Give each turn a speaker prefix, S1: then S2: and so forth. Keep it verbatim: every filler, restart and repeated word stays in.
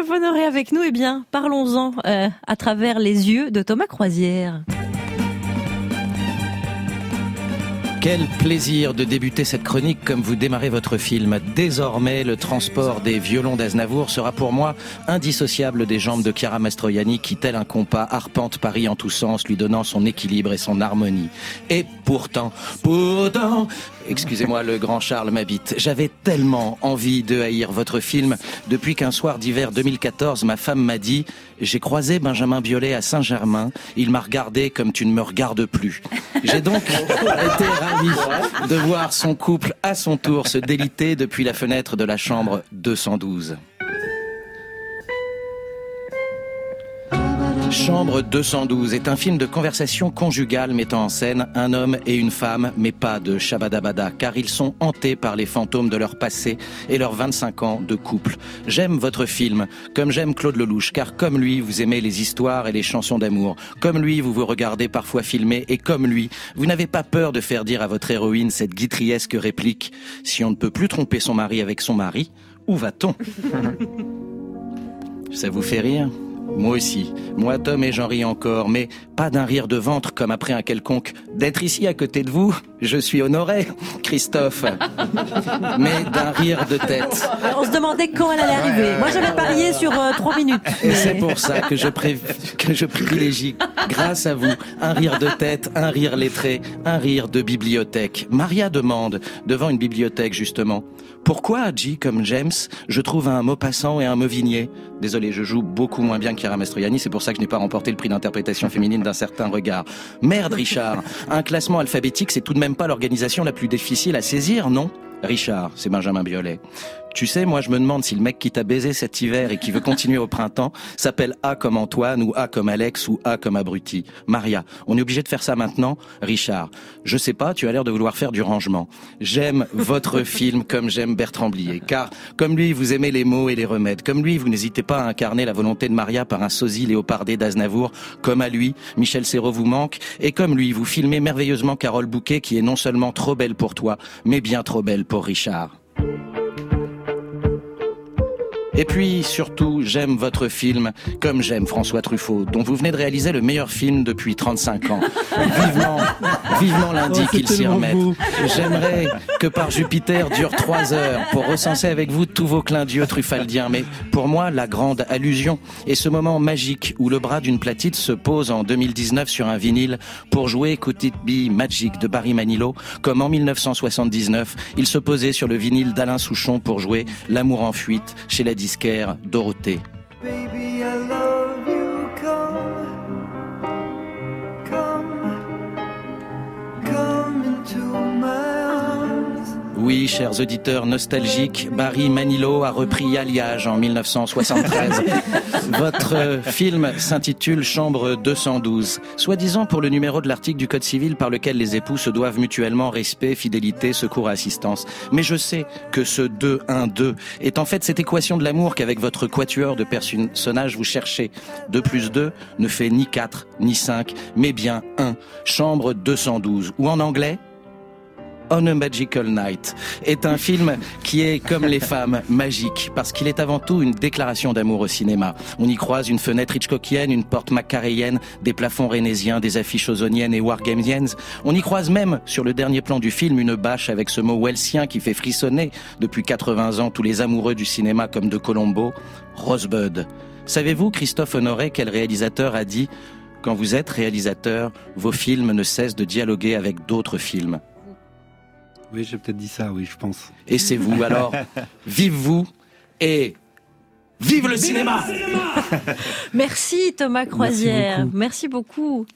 S1: Christophe Honoré avec nous. Eh bien, parlons-en euh, à travers les yeux de Thomas Croisière.
S2: Quel plaisir de débuter cette chronique comme vous démarrez votre film. Désormais, le transport des violons d'Aznavour sera pour moi indissociable des jambes de Chiara Mastroianni qui, tel un compas, arpente Paris en tous sens, lui donnant son équilibre et son harmonie. Et pourtant, pourtant, excusez-moi, le grand Charles m'habite. J'avais tellement envie de haïr votre film depuis qu'un soir d'hiver deux mille quatorze, ma femme m'a dit « J'ai croisé Benjamin Biolay à Saint-Germain. Il m'a regardé comme tu ne me regardes plus. » J'ai donc été ravi de voir son couple à son tour se déliter depuis la fenêtre de la chambre deux cent douze. Chambre deux cent douze est un film de conversation conjugale mettant en scène un homme et une femme, mais pas de shabadabada, car ils sont hantés par les fantômes de leur passé et leurs vingt-cinq ans de couple. J'aime votre film, comme j'aime Claude Lelouch, car comme lui, vous aimez les histoires et les chansons d'amour. Comme lui, vous vous regardez parfois filmer, et comme lui, vous n'avez pas peur de faire dire à votre héroïne cette guitriesque réplique « Si on ne peut plus tromper son mari avec son mari, où va-t-on » Ça vous fait rire ? Moi aussi. Moi, Tom, et j'en ris encore, mais pas d'un rire de ventre comme après un quelconque « D'être ici à côté de vous, je suis honoré, Christophe », mais d'un rire de tête.
S1: On se demandait quand elle allait arriver. Moi, j'avais parié sur euh, trois minutes.
S2: Et
S1: mais...
S2: c'est pour ça que je, pré... que je privilégie, grâce à vous, un rire de tête, un rire lettré, un rire de bibliothèque. Maria demande, devant une bibliothèque justement, « Pourquoi, G comme James, je trouve un Maupassant et un Mauvigné ?» Désolé, je joue beaucoup moins bien que Chiara Mastroianni, c'est pour ça que je n'ai pas remporté le prix d'interprétation féminine d'un certain regard. Merde, Richard, un classement alphabétique, c'est tout de même pas l'organisation la plus difficile à saisir, non ? Richard, c'est Benjamin Biolay. Tu sais, moi je me demande si le mec qui t'a baisé cet hiver et qui veut continuer au printemps s'appelle A comme Antoine ou A comme Alex ou A comme Abruti. Maria, on est obligé de faire ça maintenant ? Richard, je sais pas, tu as l'air de vouloir faire du rangement. J'aime votre film comme j'aime Bertrand Blier, car comme lui vous aimez les mots et les remèdes. Comme lui vous n'hésitez pas à incarner la volonté de Maria par un sosie léopardé d'Aznavour. Comme à lui, Michel Serrault vous manque. Et comme lui, vous filmez merveilleusement Carole Bouquet qui est non seulement trop belle pour toi, mais bien trop belle pour Richard. Et puis, surtout, j'aime votre film comme j'aime François Truffaut, dont vous venez de réaliser le meilleur film depuis trente-cinq ans. Vivement, vivement lundi oh, qu'il s'y remette. Beau. J'aimerais que Par Jupiter dure trois heures pour recenser avec vous tous vos clins d'yeux truffaldiens. Mais pour moi, la grande allusion est ce moment magique où le bras d'une platine se pose en deux mille dix-neuf sur un vinyle pour jouer Could It Be Magic de Barry Manilow, comme en mille neuf cent soixante-dix-neuf, il se posait sur le vinyle d'Alain Souchon pour jouer L'amour en fuite chez la disquaire Dorothée.
S3: Baby, I love you, come, come, come into my arms.
S2: Oui, chers auditeurs nostalgiques, Barry Manilow a repris Alliage en mille neuf cent soixante-treize. Votre film s'intitule Chambre deux cent douze, soi-disant pour le numéro de l'article du Code civil par lequel les époux se doivent mutuellement respect, fidélité, secours et assistance. Mais je sais que ce deux un deux est en fait cette équation de l'amour qu'avec votre quatuor de personnages vous cherchez. deux plus deux ne fait ni quatre, ni cinq, mais bien un. Chambre deux cent douze. Ou en anglais, On a Magical Night est un film qui est, comme les femmes, magique, parce qu'il est avant tout une déclaration d'amour au cinéma. On y croise une fenêtre hitchcockienne, une porte maccaréenne, des plafonds rhénésiens, des affiches ozoniennes et wargamiennes. On y croise même, sur le dernier plan du film, une bâche avec ce mot welsien qui fait frissonner depuis quatre-vingts ans tous les amoureux du cinéma comme de Colombo, Rosebud. Savez-vous, Christophe Honoré, quel réalisateur a dit « Quand vous êtes réalisateur, vos films ne cessent de dialoguer avec d'autres films ».
S4: Oui, j'ai peut-être dit ça, oui, je pense.
S2: Et c'est vous, alors, vive vous et vive le cinéma!
S1: Merci Thomas Croisière,
S4: Merci beaucoup.
S1: Merci beaucoup.